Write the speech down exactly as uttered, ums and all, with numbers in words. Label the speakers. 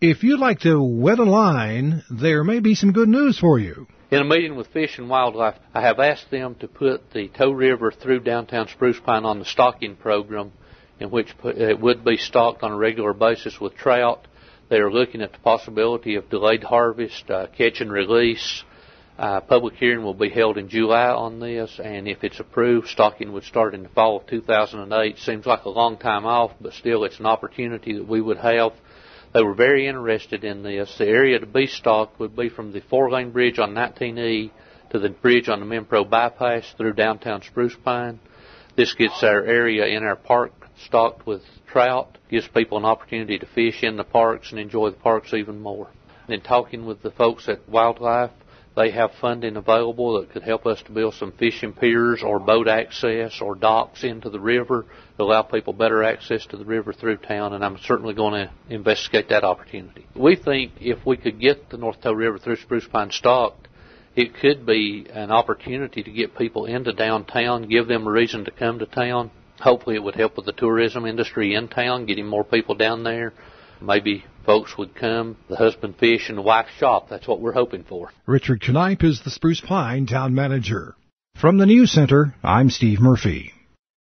Speaker 1: If you'd like to wet a line, there may be some good news for you.
Speaker 2: In a meeting with Fish and Wildlife, I have asked them to put the Toe River through downtown Spruce Pine on the stocking program, in which it would be stocked on a regular basis with trout. They are looking at the possibility of delayed harvest, uh, catch and release. Uh, public hearing will be held in July on this, and if it's approved, stocking would start in the fall of two thousand eight. Seems like a long time off, but still it's an opportunity that we would have. They were very interested in this. The area to be stocked would be from the four-lane bridge on nineteen E to the bridge on the Minpro bypass through downtown Spruce Pine. This gets our area in our park stocked with trout, gives people an opportunity to fish in the parks and enjoy the parks even more. In talking with the folks at Wildlife, they have funding available that could help us to build some fishing piers or boat access or docks into the river to allow people better access to the river through town, and I'm certainly going to investigate that opportunity. We think if we could get the North Toe River through Spruce Pine stocked, it could be an opportunity to get people into downtown, give them a reason to come to town. Hopefully it would help with the tourism industry in town, getting more people down there. Maybe folks would come, the husband fish, and the wife shop. That's what we're hoping for.
Speaker 1: Richard Knipe is the Spruce Pine Town Manager. From the News Center, I'm Steve Murphy.